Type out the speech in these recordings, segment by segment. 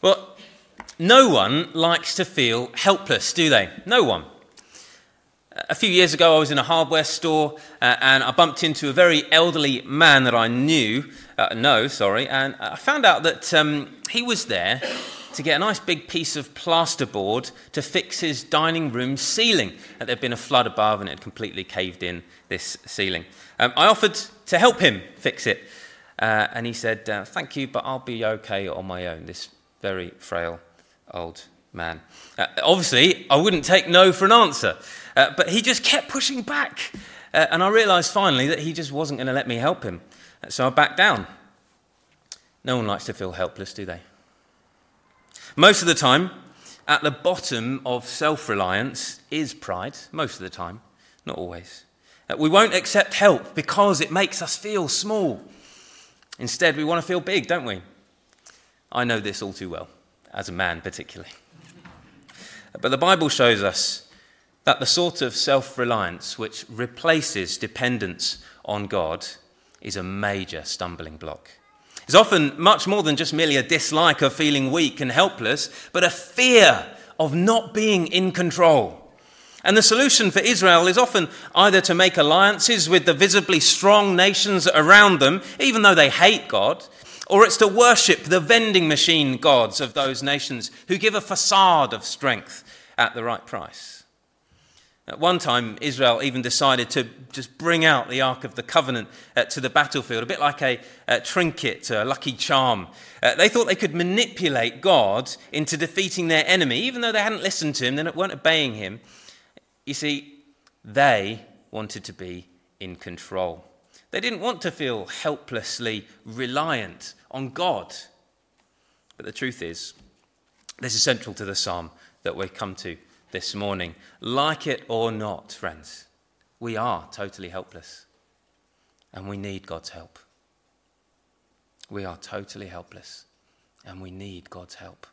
Well, no one likes to feel helpless, do they? No one. A few years ago, I was in a hardware store and I bumped into a very elderly man that I know, and I found out that he was there to get a nice big piece of plasterboard to fix his dining room ceiling. There'd been a flood above and it had completely caved in this ceiling. I offered to help him fix it, and he said, "Thank you, but I'll be okay on my own," this very frail old man. Obviously, I wouldn't take no for an answer, but he just kept pushing back, and I realised finally that he just wasn't going to let me help him, so I backed down. No one likes to feel helpless, do they? Most of the time, at the bottom of self-reliance is pride. Most of the time, not always. We won't accept help because it makes us feel small. Instead, we want to feel big, don't we? I know this all too well, as a man particularly. But the Bible shows us that the sort of self-reliance which replaces dependence on God is a major stumbling block. It's often much more than just merely a dislike of feeling weak and helpless, but a fear of not being in control. And the solution for Israel is often either to make alliances with the visibly strong nations around them, even though they hate God, or it's to worship the vending machine gods of those nations who give a facade of strength at the right price. At one time, Israel even decided to just bring out the Ark of the Covenant to the battlefield, a bit like a trinket, a lucky charm. They thought they could manipulate God into defeating their enemy, even though they hadn't listened to him, they weren't obeying him. You see, they wanted to be in control. They didn't want to feel helplessly reliant on God. But the truth is, this is central to the psalm that we come to this morning. Like it or not, friends, we are totally helpless and we need God's help. We are totally helpless and we need God's help.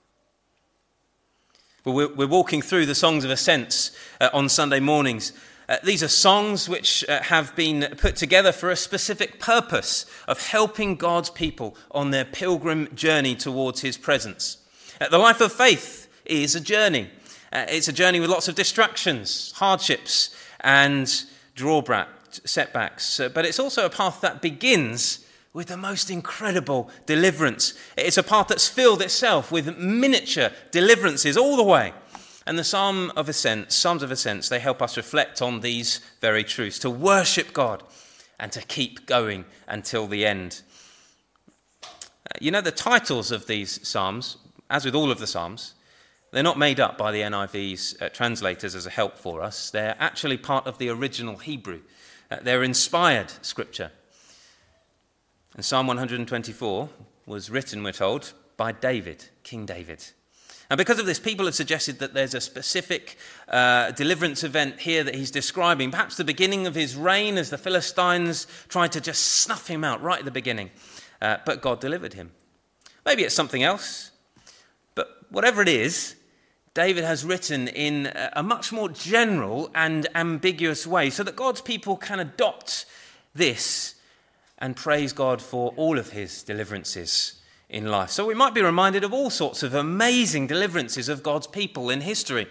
Well, we're walking through the Songs of Ascents on Sunday mornings. These are songs which have been put together for a specific purpose of helping God's people on their pilgrim journey towards his presence. The life of faith is a journey. It's a journey with lots of distractions, hardships, and setbacks. But it's also a path that begins with the most incredible deliverance. It's a path that's filled itself with miniature deliverances all the way. And the Psalms of Ascents, they help us reflect on these very truths, to worship God and to keep going until the end. The titles of these Psalms, as with all of the Psalms, they're not made up by the NIV's translators as a help for us. They're actually part of the original Hebrew. They're inspired scripture. And Psalm 124 was written, we're told, by David, King David. And because of this, people have suggested that there's a specific deliverance event here that he's describing, perhaps the beginning of his reign as the Philistines tried to just snuff him out right at the beginning. But God delivered him. Maybe it's something else. But whatever it is, David has written in a much more general and ambiguous way so that God's people can adopt this and praise God for all of his deliverances in life. So we might be reminded of all sorts of amazing deliverances of God's people in history,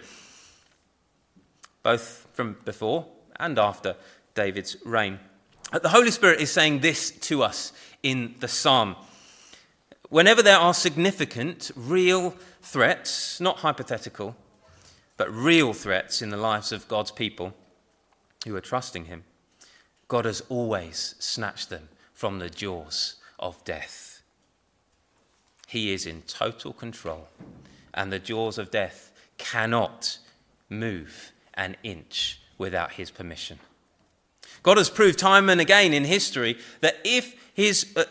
both from before and after David's reign. The Holy Spirit is saying this to us in the psalm. Whenever there are significant, real threats, not hypothetical, but real threats in the lives of God's people who are trusting him, God has always snatched them from the jaws of death. He is in total control, and the jaws of death cannot move an inch without his permission. God has proved time and again in history that if he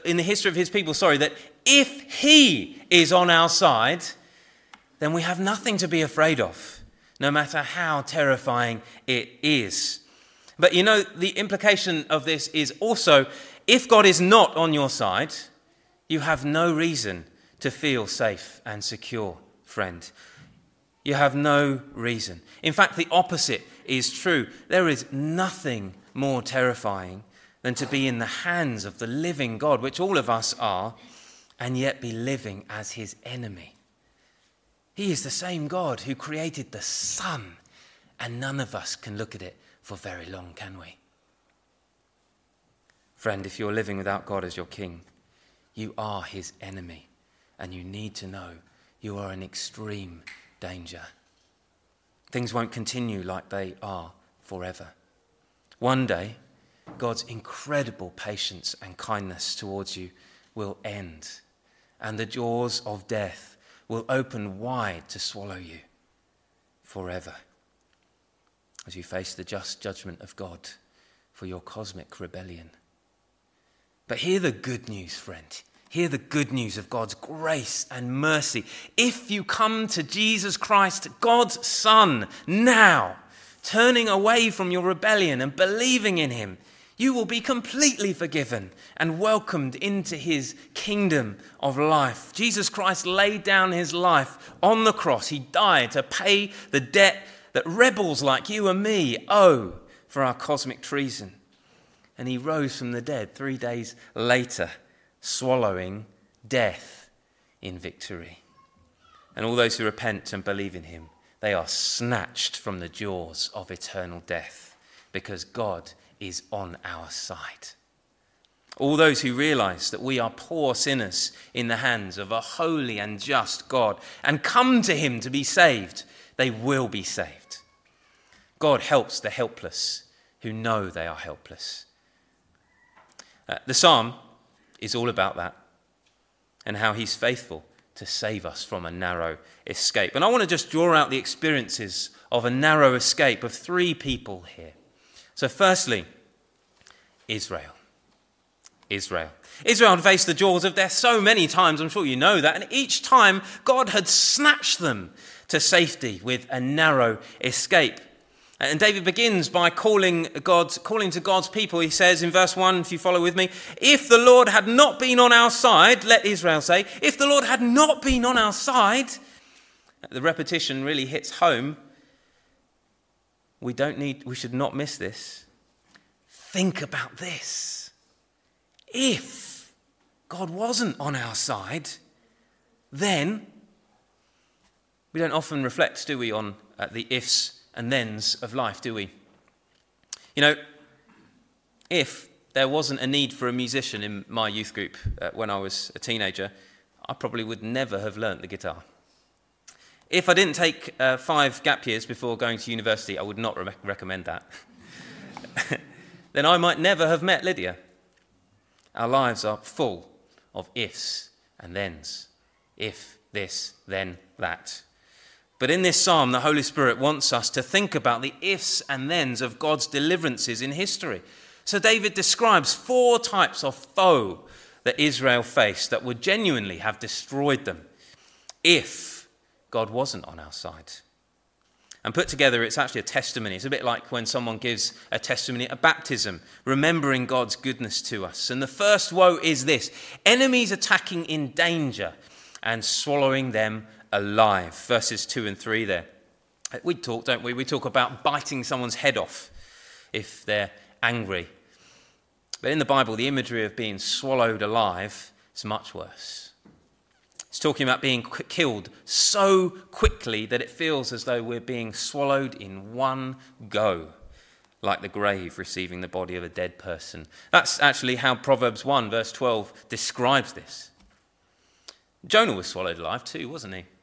is on our side, then we have nothing to be afraid of, no matter how terrifying it is. But the implication of this is also, if God is not on your side, you have no reason to feel safe and secure, friend. You have no reason. In fact, the opposite is true. There is nothing more terrifying than to be in the hands of the living God, which all of us are, and yet be living as his enemy. He is the same God who created the sun, and none of us can look at it for very long, can we? Friend, if you're living without God as your king, you are his enemy, and you need to know you are in extreme danger. Things won't continue like they are forever. One day, God's incredible patience and kindness towards you will end, and the jaws of death will open wide to swallow you forever as you face the just judgment of God for your cosmic rebellion. But hear the good news, friend. Hear the good news of God's grace and mercy. If you come to Jesus Christ, God's Son, now, turning away from your rebellion and believing in him, you will be completely forgiven and welcomed into his kingdom of life. Jesus Christ laid down his life on the cross. He died to pay the debt that rebels like you and me owe for our cosmic treason. And he rose from the dead 3 days later, swallowing death in victory. And all those who repent and believe in him, they are snatched from the jaws of eternal death, because God is on our side. All those who realize that we are poor sinners in the hands of a holy and just God and come to him to be saved, they will be saved. God helps the helpless who know they are helpless. The psalm is all about that and how he's faithful to save us from a narrow escape. And I want to just draw out the experiences of a narrow escape of 3 people here. So firstly, Israel. Israel had faced the jaws of death so many times, I'm sure you know that, and each time God had snatched them to safety with a narrow escape. And David begins by calling to God's people. He says in verse 1, if you follow with me, if the Lord had not been on our side, let Israel say, if the Lord had not been on our side, the repetition really hits home. We should not miss this. Think about this. If God wasn't on our side, then we don't often reflect, do we, on the ifs and thens of life, do we? You know, if there wasn't a need for a musician in my youth group when I was a teenager, I probably would never have learnt the guitar. If I didn't take 5 gap years before going to university, I would not recommend that. Then I might never have met Lydia. Our lives are full of ifs and thens. If this, then that. But in this psalm, the Holy Spirit wants us to think about the ifs and thens of God's deliverances in history. So David describes 4 types of foe that Israel faced that would genuinely have destroyed them if God wasn't on our side. And put together, it's actually a testimony. It's a bit like when someone gives a testimony at a baptism, remembering God's goodness to us. And the first woe is this: enemies attacking in danger and swallowing them alive. Verses 2 and 3 there. We talk, don't we? We talk about biting someone's head off if they're angry. But in the Bible, the imagery of being swallowed alive is much worse. It's talking about being killed so quickly that it feels as though we're being swallowed in one go, like the grave receiving the body of a dead person. That's actually how Proverbs 1 verse 12 describes this. Jonah was swallowed alive too, wasn't he?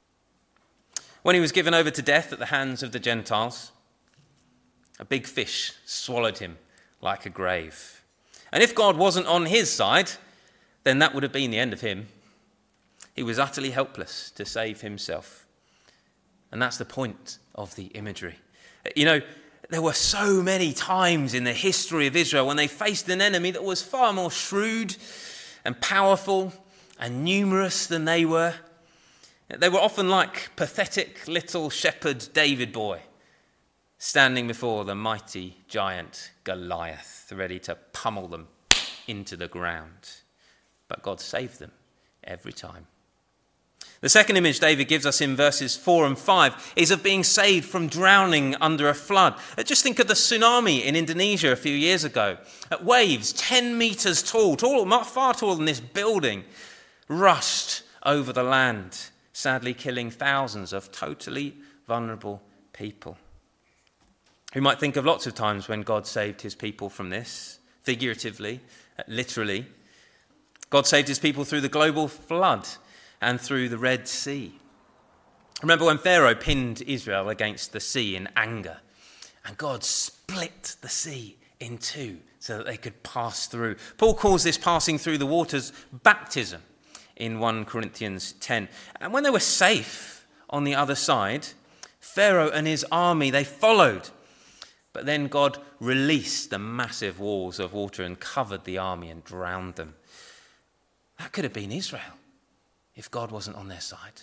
When he was given over to death at the hands of the Gentiles, a big fish swallowed him like a grave. And if God wasn't on his side, then that would have been the end of him. He was utterly helpless to save himself. And that's the point of the imagery. You know, there were so many times in the history of Israel when they faced an enemy that was far more shrewd and powerful and numerous than they were. They were often like pathetic little shepherd David boy standing before the mighty giant Goliath, ready to pummel them into the ground. But God saved them every time. The second image David gives us in verses 4 and 5 is of being saved from drowning under a flood. Just think of the tsunami in Indonesia a few years ago. Waves 10 meters tall, far taller than this building, rushed over the land, sadly killing thousands of totally vulnerable people. We might think of lots of times when God saved his people from this, figuratively, literally. God saved his people through the global flood and through the Red Sea. Remember when Pharaoh pinned Israel against the sea in anger, and God split the sea in two so that they could pass through. Paul calls this passing through the waters baptism in 1 Corinthians 10. And when they were safe on the other side, Pharaoh and his army, they followed. But then God released the massive walls of water and covered the army and drowned them. That could have been Israel if God wasn't on their side.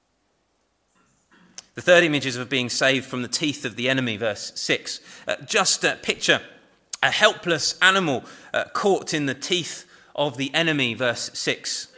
The third image is of being saved from the teeth of the enemy, verse 6. Just picture a helpless animal caught in the teeth of the enemy, verse 6.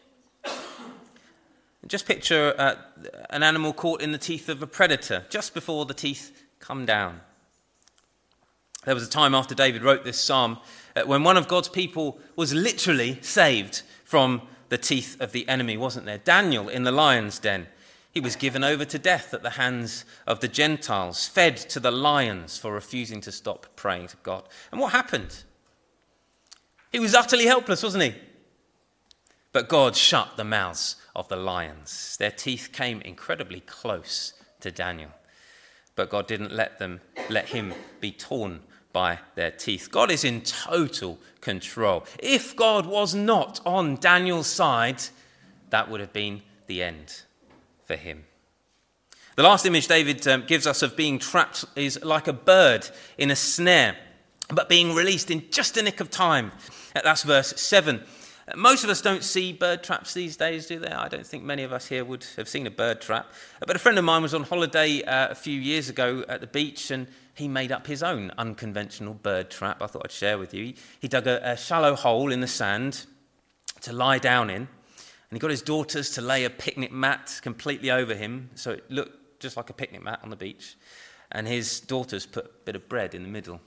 Just picture an animal caught in the teeth of a predator just before the teeth come down. There was a time after David wrote this psalm when one of God's people was literally saved from the teeth of the enemy, wasn't there? Daniel in the lion's den. He was given over to death at the hands of the Gentiles, fed to the lions for refusing to stop praying to God. And what happened? He was utterly helpless, wasn't he? But God shut the mouths of the lions. Their teeth came incredibly close to Daniel. But God didn't let him be torn by their teeth. God is in total control. If God was not on Daniel's side, that would have been the end for him. The last image David gives us of being trapped is like a bird in a snare, but being released in just a nick of time. That's verse 7. Most of us don't see bird traps these days, do they? I don't think many of us here would have seen a bird trap. But a friend of mine was on holiday a few years ago at the beach, and he made up his own unconventional bird trap. I thought I'd share with you. He dug a shallow hole in the sand to lie down in, and he got his daughters to lay a picnic mat completely over him, so it looked just like a picnic mat on the beach. And his daughters put a bit of bread in the middle.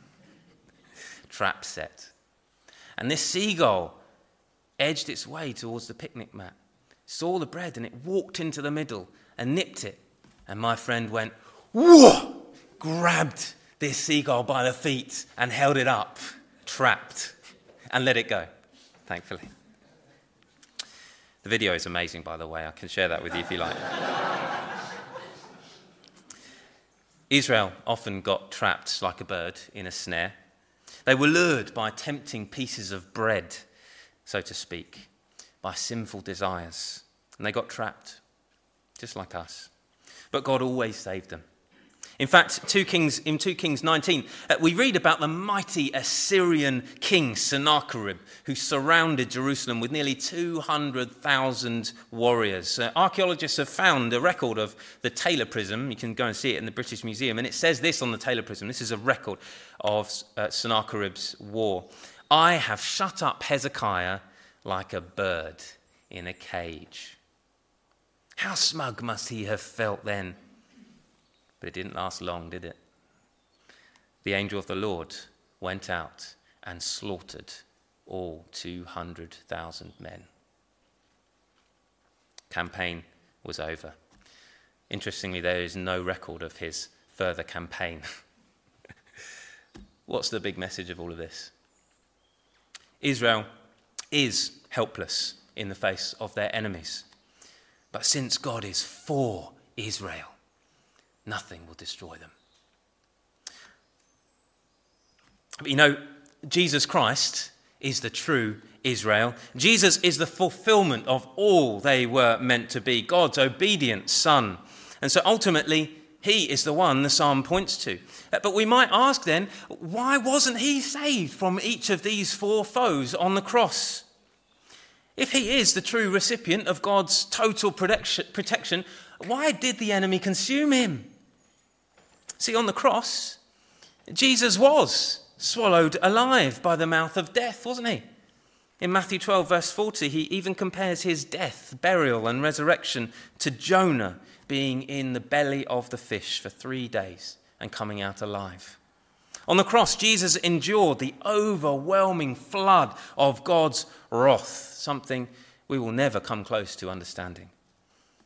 Trap set. And this seagull edged its way towards the picnic mat, saw the bread, and it walked into the middle and nipped it. And my friend went, whoa! Grabbed this seagull by the feet and held it up, trapped, and let it go, thankfully. The video is amazing, by the way. I can share that with you if you like. Israel often got trapped like a bird in a snare. They were lured by tempting pieces of bread, so to speak, by sinful desires. And they got trapped, just like us. But God always saved them. In fact, in 2 Kings 19, we read about the mighty Assyrian king Sennacherib, who surrounded Jerusalem with nearly 200,000 warriors. Archaeologists have found a record of the Taylor Prism. You can go and see it in the British Museum. And it says this on the Taylor Prism. This is a record of Sennacherib's war. I have shut up Hezekiah like a bird in a cage. How smug must he have felt then? But it didn't last long, did it? The angel of the Lord went out and slaughtered all 200,000 men. Campaign was over. Interestingly, there is no record of his further campaign. What's the big message of all of this? Israel is helpless in the face of their enemies. But since God is for Israel, nothing will destroy them. But you know, Jesus Christ is the true Israel. Jesus is the fulfillment of all they were meant to be, God's obedient Son. And so ultimately, he is the one the psalm points to. But we might ask then, why wasn't he saved from each of these four foes on the cross? If he is the true recipient of God's total protection, why did the enemy consume him? See, on the cross, Jesus was swallowed alive by the mouth of death, wasn't he? In Matthew 12, verse 40, he even compares his death, burial, and resurrection to Jonah being in the belly of the fish for 3 days and coming out alive. On the cross, Jesus endured the overwhelming flood of God's wrath, something we will never come close to understanding.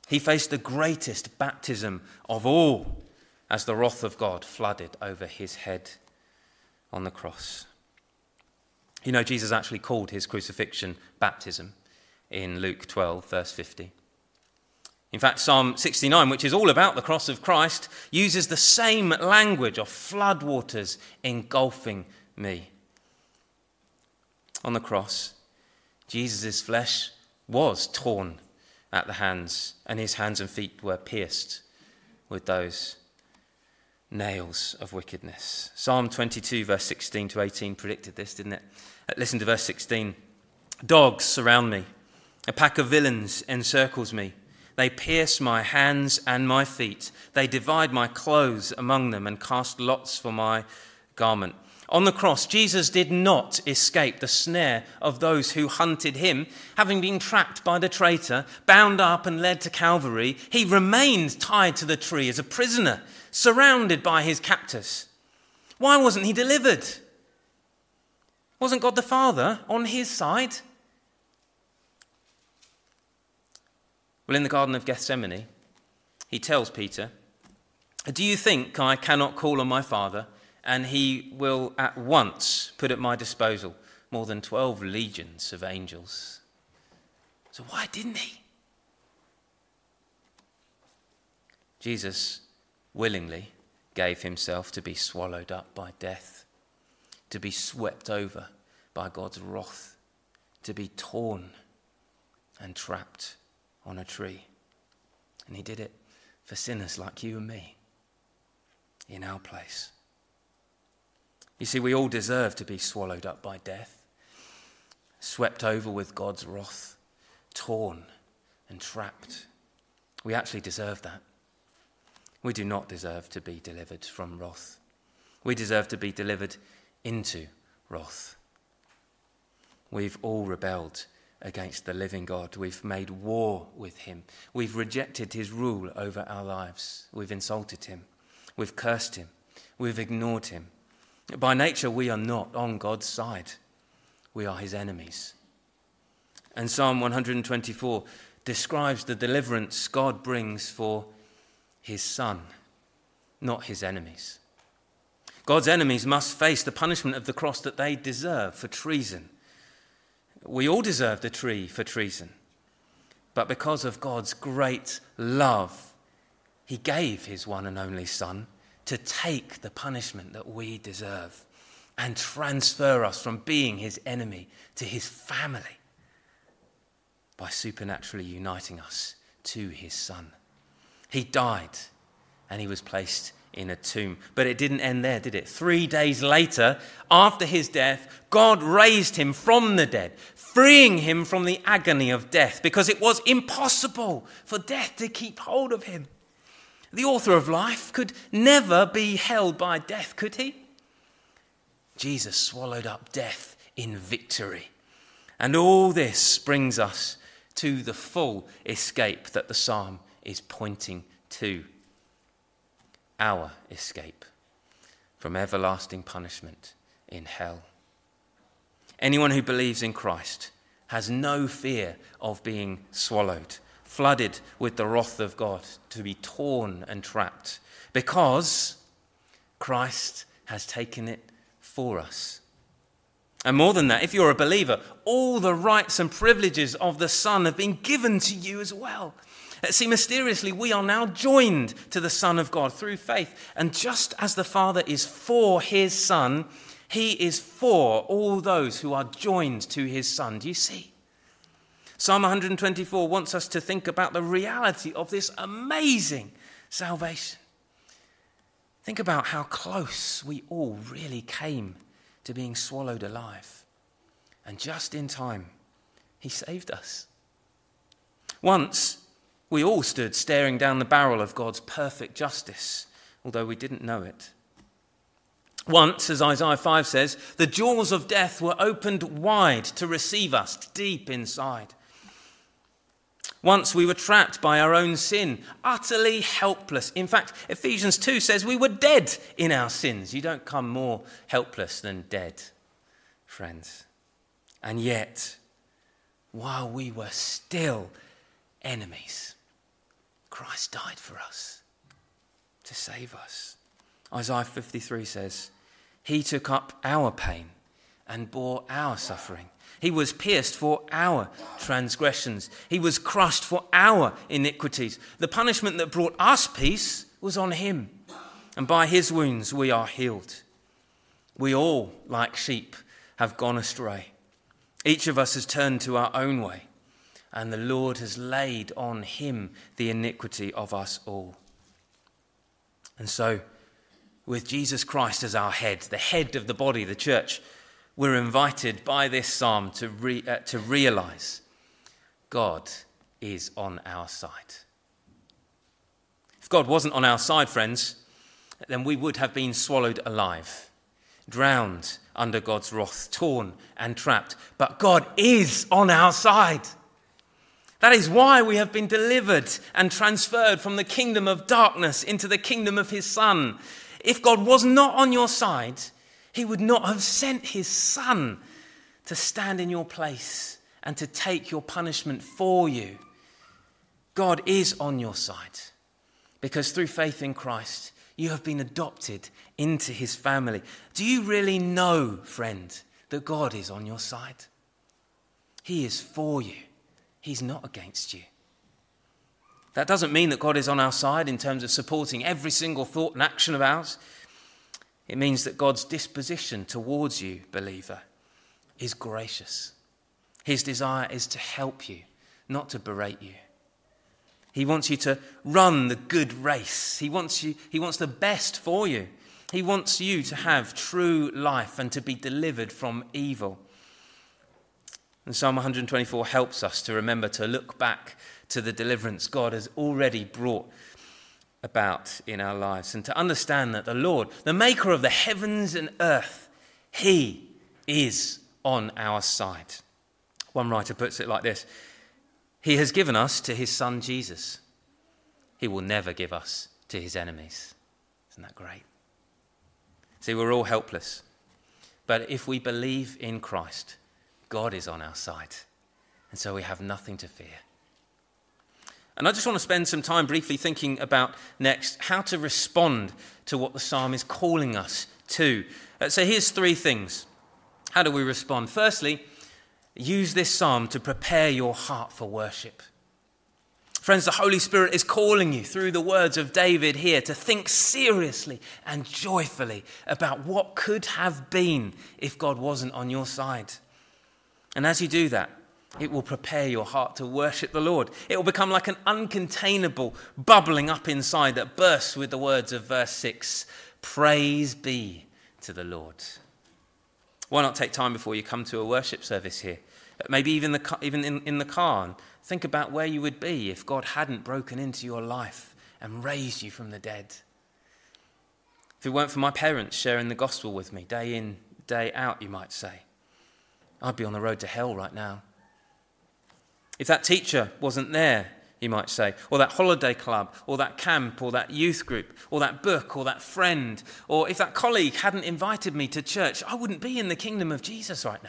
He faced the greatest baptism of all as the wrath of God flooded over his head on the cross. You know, Jesus actually called his crucifixion baptism in Luke 12, verse 50. In fact, Psalm 69, which is all about the cross of Christ, uses the same language of floodwaters engulfing me. On the cross, Jesus' flesh was torn at the hands, and his hands and feet were pierced with those nails of wickedness. Psalm 22, verse 16 to 18 predicted this, didn't it? Listen to verse 16. Dogs surround me. A pack of villains encircles me. They pierce my hands and my feet. They divide my clothes among them and cast lots for my garment. On the cross, Jesus did not escape the snare of those who hunted him. Having been trapped by the traitor, bound up and led to Calvary, he remained tied to the tree as a prisoner, surrounded by his captors. Why wasn't he delivered? Wasn't God the Father on his side? Well, in the Garden of Gethsemane, he tells Peter, "Do you think I cannot call on my Father, and he will at once put at my disposal more than 12 legions of angels?" So why didn't he? Jesus willingly gave himself to be swallowed up by death, to be swept over by God's wrath, to be torn and trapped on a tree. And he did it for sinners like you and me, in our place. You see, we all deserve to be swallowed up by death, swept over with God's wrath, torn and trapped. We actually deserve that. We do not deserve to be delivered from wrath. We deserve to be delivered into wrath. We've all rebelled against the living God. We've made war with him. We've rejected his rule over our lives. We've insulted him. We've cursed him. We've ignored him. By nature, we are not on God's side. We are his enemies. And Psalm 124 describes the deliverance God brings for his Son, not his enemies. God's enemies must face the punishment of the cross that they deserve for treason. We all deserve the tree for treason. But because of God's great love, he gave his one and only Son to take the punishment that we deserve and transfer us from being his enemy to his family by supernaturally uniting us to his Son. He died and he was placed in a tomb. But it didn't end there, did it? 3 days later, after his death, God raised him from the dead, freeing him from the agony of death, because it was impossible for death to keep hold of him. The author of life could never be held by death, could he? Jesus swallowed up death in victory. And all this brings us to the full escape that the psalm is pointing to. Our escape from everlasting punishment in hell. Anyone who believes in Christ has no fear of being swallowed, flooded with the wrath of God, to be torn and trapped, because Christ has taken it for us. And more than that, if you're a believer, all the rights and privileges of the Son have been given to you as well. See, mysteriously, we are now joined to the Son of God through faith. And just as the Father is for his Son, he is for all those who are joined to his Son. Do you see? Psalm 124 wants us to think about the reality of this amazing salvation. Think about how close we all really came to being swallowed alive. And just in time, he saved us. Once, we all stood staring down the barrel of God's perfect justice, although we didn't know it. Once, as Isaiah 5 says, the jaws of death were opened wide to receive us deep inside. Once we were trapped by our own sin, utterly helpless. In fact, Ephesians 2 says we were dead in our sins. You don't come more helpless than dead, friends. And yet, while we were still enemies, Christ died for us to save us. Isaiah 53 says, he took up our pain and bore our suffering. He was pierced for our transgressions. He was crushed for our iniquities. The punishment that brought us peace was on him, and by his wounds we are healed. We all, like sheep, have gone astray. Each of us has turned to our own way, and the Lord has laid on him the iniquity of us all. And so, with Jesus Christ as our head, the head of the body, the church, we're invited by this psalm to realize God is on our side. If God wasn't on our side, friends, then we would have been swallowed alive, drowned under God's wrath, torn and trapped. But God is on our side. That is why we have been delivered and transferred from the kingdom of darkness into the kingdom of his Son. If God was not on your side, he would not have sent his Son to stand in your place and to take your punishment for you. God is on your side because through faith in Christ, you have been adopted into his family. Do you really know, friend, that God is on your side? He is for you. He's not against you. That doesn't mean that God is on our side in terms of supporting every single thought and action of ours. It means that God's disposition towards you, believer, is gracious. His desire is to help you, not to berate you. He wants you to run the good race. He wants the best for you. He wants you to have true life and to be delivered from evil. And Psalm 124 helps us to remember to look back to the deliverance God has already brought about in our lives and to understand that the Lord, the maker of the heavens and earth, he is on our side. One writer puts it like this: he has given us to his Son Jesus. He will never give us to his enemies. Isn't that great? See, we're all helpless. But if we believe in Christ, God is on our side. And so we have nothing to fear. And I just want to spend some time briefly thinking about next how to respond to what the psalm is calling us to. So here's three things. How do we respond? Firstly, use this psalm to prepare your heart for worship. Friends, the Holy Spirit is calling you through the words of David here to think seriously and joyfully about what could have been if God wasn't on your side. And as you do that, it will prepare your heart to worship the Lord. It will become like an uncontainable bubbling up inside that bursts with the words of verse 6. Praise be to the Lord. Why not take time before you come to a worship service here? Maybe even in the car, and think about where you would be if God hadn't broken into your life and raised you from the dead. If it weren't for my parents sharing the gospel with me day in, day out, you might say, I'd be on the road to hell right now. If that teacher wasn't there, you might say, or that holiday club, or that camp, or that youth group, or that book, or that friend, or if that colleague hadn't invited me to church, I wouldn't be in the kingdom of Jesus right now.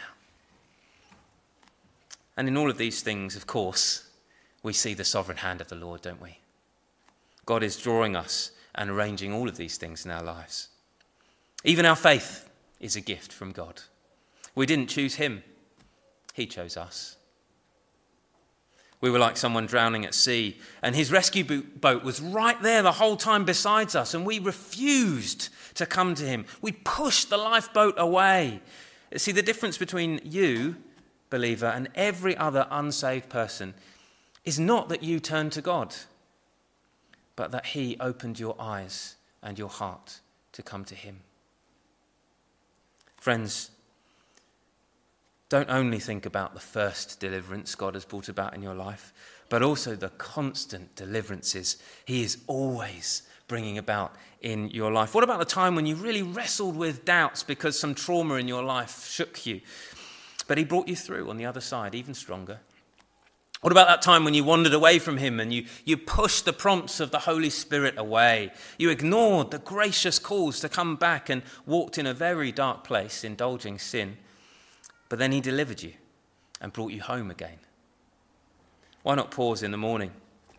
And in all of these things, of course, we see the sovereign hand of the Lord, don't we? God is drawing us and arranging all of these things in our lives. Even our faith is a gift from God. We didn't choose him. He chose us. We were like someone drowning at sea, and his rescue boat was right there the whole time beside us, and we refused to come to him. We pushed the lifeboat away. See, the difference between you, believer, and every other unsaved person is not that you turned to God, but that he opened your eyes and your heart to come to him. Friends, don't only think about the first deliverance God has brought about in your life, but also the constant deliverances he is always bringing about in your life. What about the time when you really wrestled with doubts because some trauma in your life shook you, but he brought you through on the other side, even stronger? What about that time when you wandered away from him and you pushed the prompts of the Holy Spirit away? You ignored the gracious calls to come back and walked in a very dark place, indulging sin. But then he delivered you and brought you home again. Why not pause in the morning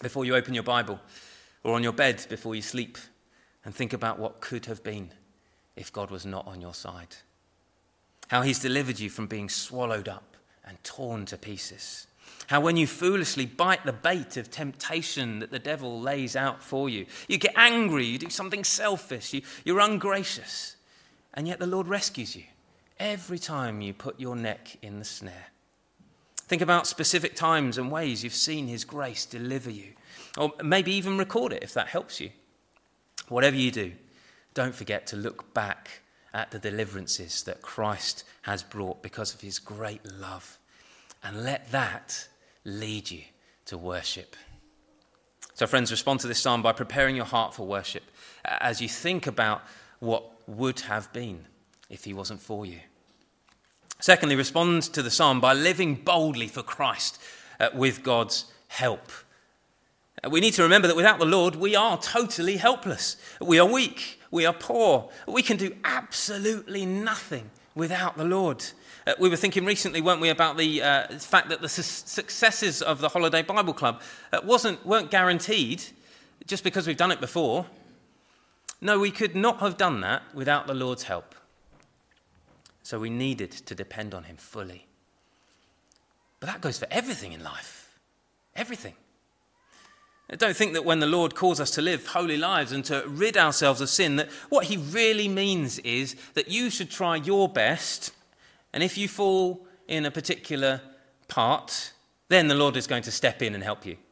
before you open your Bible, or on your bed before you sleep, and think about what could have been if God was not on your side. How he's delivered you from being swallowed up and torn to pieces. How when you foolishly bite the bait of temptation that the devil lays out for you, you get angry, you do something selfish, you're ungracious, and yet the Lord rescues you every time you put your neck in the snare. Think about specific times and ways you've seen his grace deliver you, or maybe even record it if that helps you. Whatever you do, don't forget to look back at the deliverances that Christ has brought because of his great love, and let that lead you to worship. So friends, respond to this psalm by preparing your heart for worship as you think about what would have been if he wasn't for you. Secondly, respond to the psalm by living boldly for Christ with God's help. We need to remember that without the Lord, we are totally helpless. We are weak. We are poor. We can do absolutely nothing without the Lord. We were thinking recently, weren't we, about the fact that the successes of the Holiday Bible Club weren't guaranteed just because we've done it before. No, we could not have done that without the Lord's help. So we needed to depend on him fully. But that goes for everything in life. Everything. Don't think that when the Lord calls us to live holy lives and to rid ourselves of sin, that what he really means is that you should try your best, and if you fall in a particular part, then the Lord is going to step in and help you.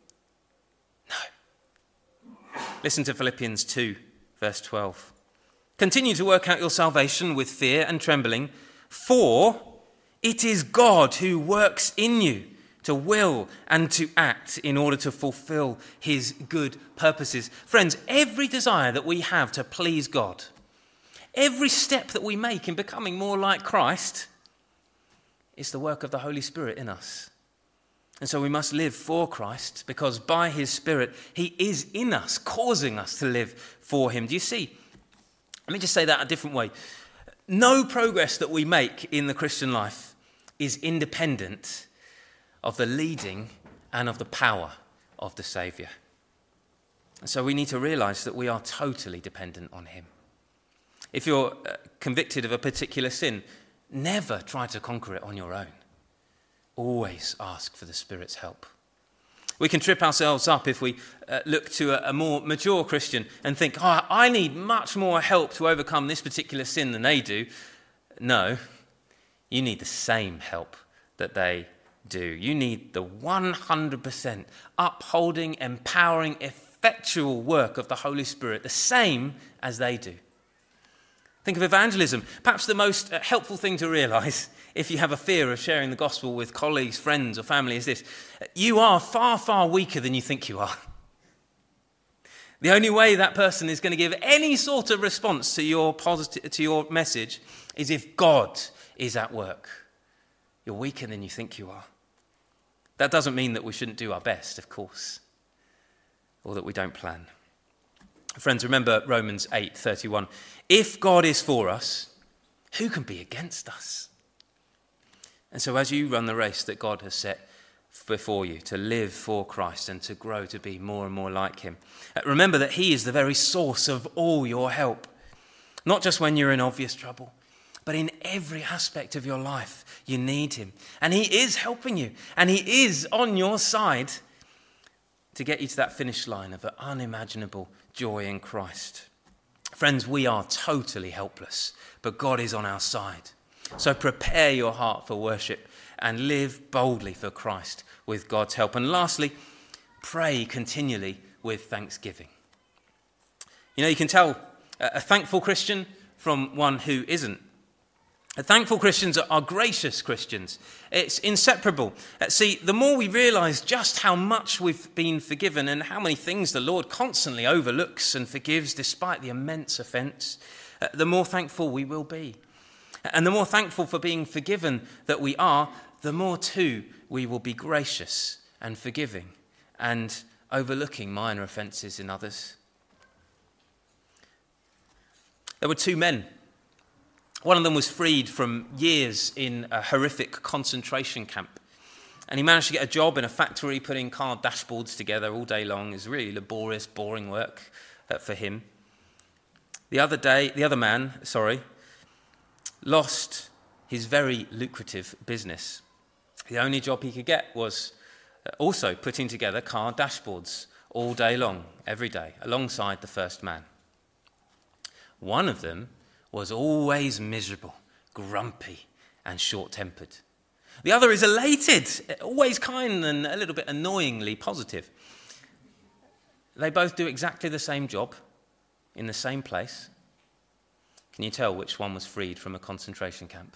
No. Listen to Philippians 2, verse 12. Continue to work out your salvation with fear and trembling, for it is God who works in you to will and to act in order to fulfill his good purposes. Friends, every desire that we have to please God, every step that we make in becoming more like Christ, is the work of the Holy Spirit in us. And so we must live for Christ because by his Spirit, he is in us, causing us to live for him. Do you see? Let me just say that a different way. No progress that we make in the Christian life is independent of the leading and of the power of the Saviour. And so we need to realise that we are totally dependent on him. If you're convicted of a particular sin, never try to conquer it on your own. Always ask for the Spirit's help. We can trip ourselves up if we look to a more mature Christian and think, I need much more help to overcome this particular sin than they do. No, you need the same help that they do. You need the 100% upholding, empowering, effectual work of the Holy Spirit, the same as they do. Think of evangelism. Perhaps the most helpful thing to realise if you have a fear of sharing the gospel with colleagues, friends or family is this: you are far, far weaker than you think you are. The only way that person is going to give any sort of response to your message is if God is at work. You're weaker than you think you are. That doesn't mean that we shouldn't do our best, of course, or that we don't plan. Friends, remember Romans 8:31. If God is for us, who can be against us? And so as you run the race that God has set before you to live for Christ and to grow to be more and more like him, remember that he is the very source of all your help. Not just when you're in obvious trouble, but in every aspect of your life, you need him. And he is helping you. And he is on your side to get you to that finish line of an unimaginable joy in Christ. Friends, we are totally helpless, but God is on our side. So prepare your heart for worship and live boldly for Christ with God's help. And lastly, pray continually with thanksgiving. You know, you can tell a thankful Christian from one who isn't. Thankful Christians are gracious Christians. It's inseparable. See, the more we realise just how much we've been forgiven and how many things the Lord constantly overlooks and forgives despite the immense offence, the more thankful we will be. And the more thankful for being forgiven that we are, the more too we will be gracious and forgiving and overlooking minor offences in others. There were two men. One of them was freed from years in a horrific concentration camp. And he managed to get a job in a factory putting car dashboards together all day long. It was really laborious, boring work for him. The other man, lost his very lucrative business. The only job he could get was also putting together car dashboards all day long, every day, alongside the first man. One of them was always miserable, grumpy, and short-tempered. The other is elated, always kind and a little bit annoyingly positive. They both do exactly the same job in the same place. Can you tell which one was freed from a concentration camp?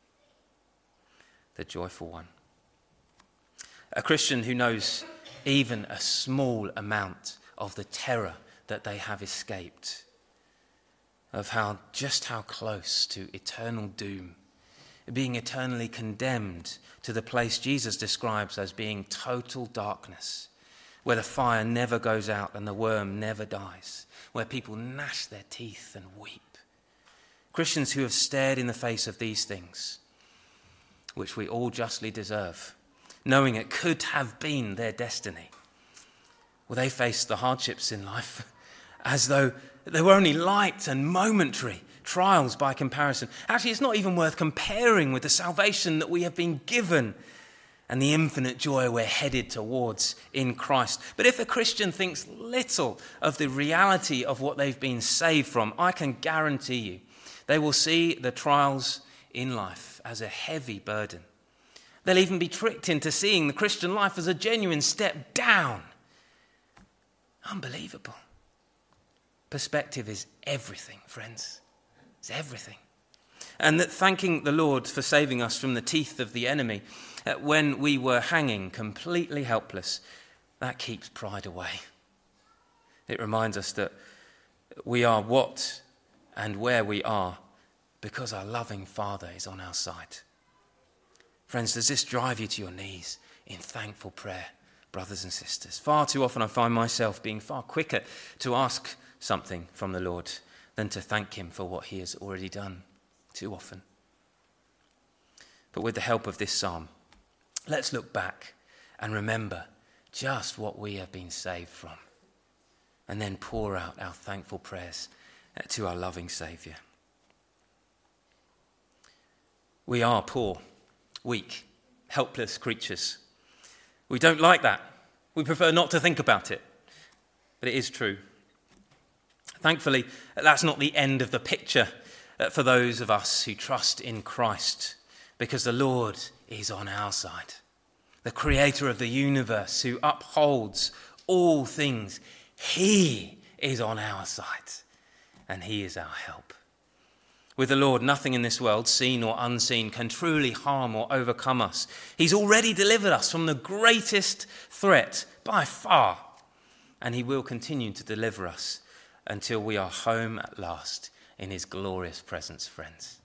The joyful one. A Christian who knows even a small amount of the terror that they have escaped, of how close to eternal doom, being eternally condemned to the place Jesus describes as being total darkness, where the fire never goes out and the worm never dies, where people gnash their teeth and weep. Christians who have stared in the face of these things, which we all justly deserve, knowing it could have been their destiny. Well, they faced the hardships in life as though they were only light and momentary trials by comparison. Actually, it's not even worth comparing with the salvation that we have been given and the infinite joy we're headed towards in Christ. But if a Christian thinks little of the reality of what they've been saved from, I can guarantee you they will see the trials in life as a heavy burden. They'll even be tricked into seeing the Christian life as a genuine step down. Unbelievable. Perspective is everything, friends. It's everything. And that thanking the Lord for saving us from the teeth of the enemy when we were hanging completely helpless, that keeps pride away. It reminds us that we are what and where we are because our loving Father is on our side. Friends, does this drive you to your knees in thankful prayer, brothers and sisters? Far too often I find myself being far quicker to ask something from the Lord than to thank him for what he has already done, too often. But with the help of this psalm, let's look back and remember just what we have been saved from, and then pour out our thankful prayers to our loving Saviour. We are poor, weak, helpless creatures. We don't like that. We prefer not to think about it, but it is true. Thankfully, that's not the end of the picture for those of us who trust in Christ, because the Lord is on our side. The creator of the universe who upholds all things, he is on our side, and he is our help. With the Lord, nothing in this world, seen or unseen, can truly harm or overcome us. He's already delivered us from the greatest threat by far, and he will continue to deliver us until we are home at last in his glorious presence, friends.